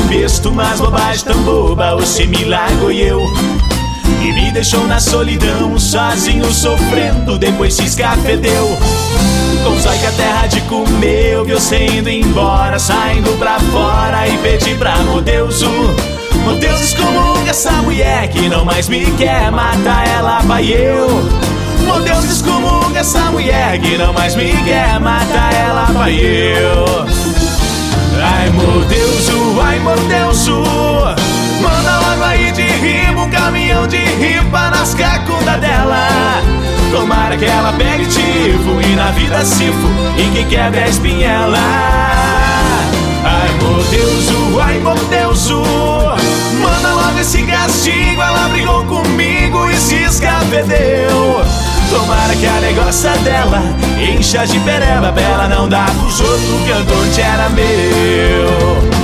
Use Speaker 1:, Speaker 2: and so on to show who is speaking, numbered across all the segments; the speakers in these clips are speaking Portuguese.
Speaker 1: besta, umas bobagens tão boba. Você me largou e eu e me deixou na solidão, sozinho sofrendo, depois se escafedeu. Com zóio que a terra de comeu, viu você indo embora, saindo pra fora e pedi pra meu Deus excomunga essa mulher que não mais me quer, mata ela, vai eu. Meu Deus excomunga essa mulher que não mais me quer, mata ela, vai eu. Ai meu Deus, manda logo aí de rima um caminhão de ripa nas cacundas dela. Tomara que ela pegue tifo e na vida sifo e que quebre a espinhela. Ai meu Deus, manda logo esse castigo. Ela brigou comigo e se escafedeu. Tomara que a negócia dela encha de pereba pra ela não dar pros outros que Antônio era meu.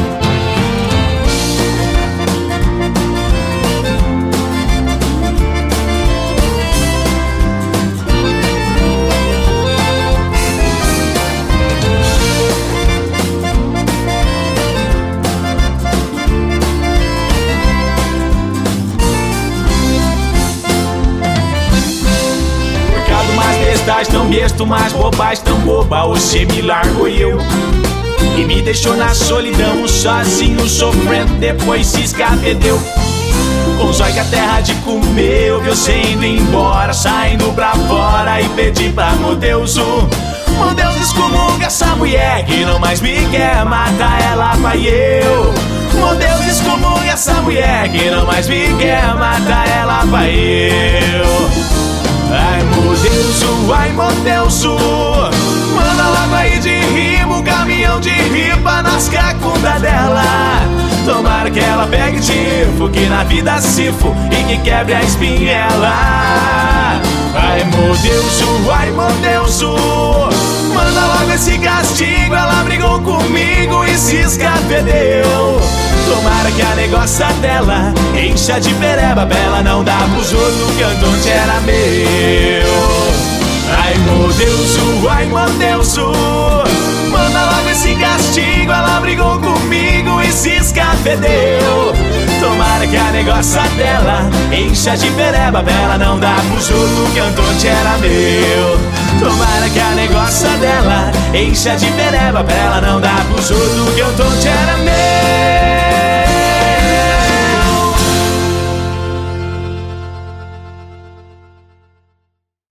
Speaker 1: Tão besta, mais bobagem tão boba. Você me largou e eu e me deixou na solidão, sozinho sofrendo, depois se escafedeu. Com zóio que a terra de comeu, viu você indo embora, saindo pra fora e pedi pra meu Deus excomunga essa mulher que não mais me quer, mata ela, vai eu. Meu Deus excomunga essa mulher que não mais me quer, mata ela, vai eu. Ai meu Deus, manda logo aí de rima um caminhão de ripa nas cacundas dela. Tomara que ela pegue tifo, que na vida sifo e que quebre a espinhela. Ai meu Deus, manda logo esse castigo. Ela brigou comigo e se escafedeu. Tomara que a negócia dela encha de pereba pra ela não dar pros outros que Antônio era meu. Ai meu Deus, manda logo esse castigo. Ela brigou comigo e se escafedeu. Tomara que a negócia dela encha de pereba pra ela não dar pros outros que Antônio era meu. Tomara que a negócia dela encha de pereba pra ela não dar pros outros que Antônio era